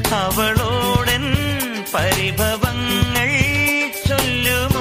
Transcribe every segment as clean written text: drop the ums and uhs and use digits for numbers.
അവളോടൻ പരിഭവങ്ങൾ ചൊല്ലുമോ?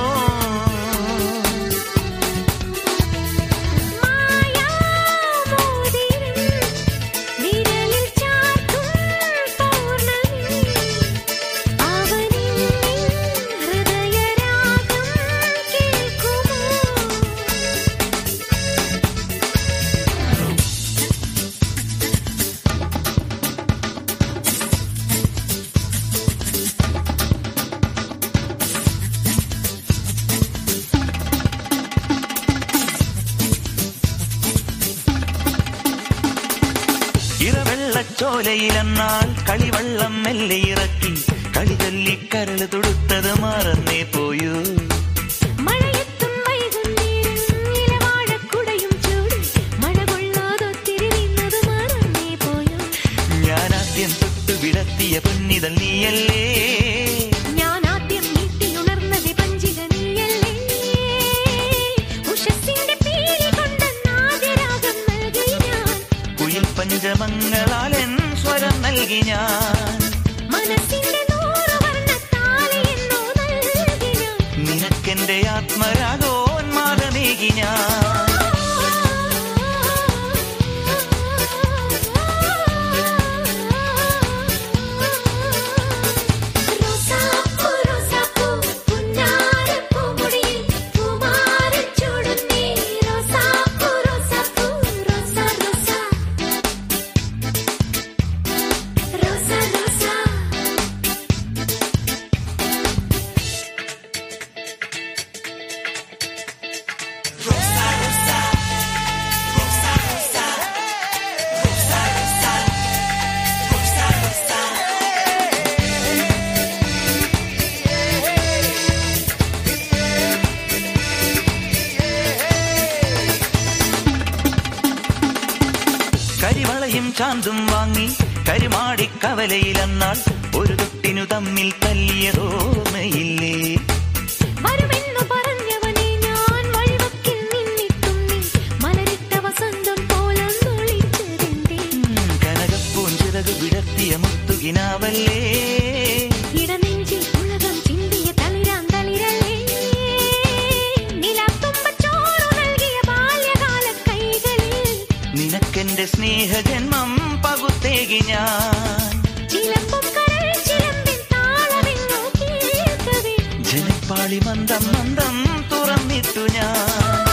ഇറവെള്ളച്ചോലയിലെന്നാൽ കളിവള്ളം മെല്ലെ ഇറക്കി കളി ചൊല്ലി കരള് തൊടുത്തത് മറന്നേ പോയൂ. മഴയത്തും വൈകുന്നേരം ഇലവാഴക്കുടയും ചൂടി മഴ കൊള്ളാതൊത്തിരി നിന്നത് മറന്നേ പോയൂ. ഞാനാദ്യം തൊട്ടു വിടത്തിയ പൊന്നിതൽ നീയല്ലേ, ഞാനാദ്യം നീട്ടിയുണർന്നത് പഞ്ചിക നീയല്ലേ. ഉഷസ്സിന്റെ പീലി കൊണ്ടെന്നാദ്യരാഗം നൽകി ഞാൻ, കുയിൽ പഞ്ചമങ്ങളാലെൻ സ്വരം നൽകി ഞാൻ. മനസ്സിന്റെ 100 വർണ്ണത്താലിയെന്നോ നൽകി ഞാൻ, നിനക്കെന്റെ ആത്മരാഗോന്മാദമേകി ഞാൻ. റോസാപ്പൂ റോസാപ്പൂ പുന്നാരപ്പൂമുടിയിൽ പൂമാരൻ ചൂടുന്നേ. റോസാപ്പൂ റോസാപ്പൂ റോസാ റോസാ റോസാ റോസാ. കരിവളയും ചാന്തും വാങ്ങി കരുമാടിക്കവലയിലെന്നാൽ ഒരു തൊട്ടിനു തമ്മിൽ തല്ലിയതോർമ്മയില്ലേ? വരുമെന്നു പറഞ്ഞവനെ ഞാൻ വഴിവക്കിൽ നിന്നിട്ടും നീ മലരിട്ട വസന്തം പോലൊന്നൊളിച്ചതെന്തേ? കനകപ്പൂഞ്ചിറകു വിടർത്തിയ മുത്തുകിനാവല്ലേ, ഇടനെഞ്ചിൽ ഉലകം ചിന്തിയ തളിരാന്തളിരല്ലേ? നിലത്തുമ്പച്ചോറു നൽകിയ ബാല്യകാല കൈകളിൽ നിനക്കെന്റെ സ്നേഹജന്മം പകുത്തേകി ഞാൻ. ചിലമ്പും കരൾ ചിലമ്പിൻ താളമെങ്ങോ കേൾക്കവേ, ജനപ്പാളി മന്ദം മന്ദം തുറന്നിട്ടു ഞാൻ.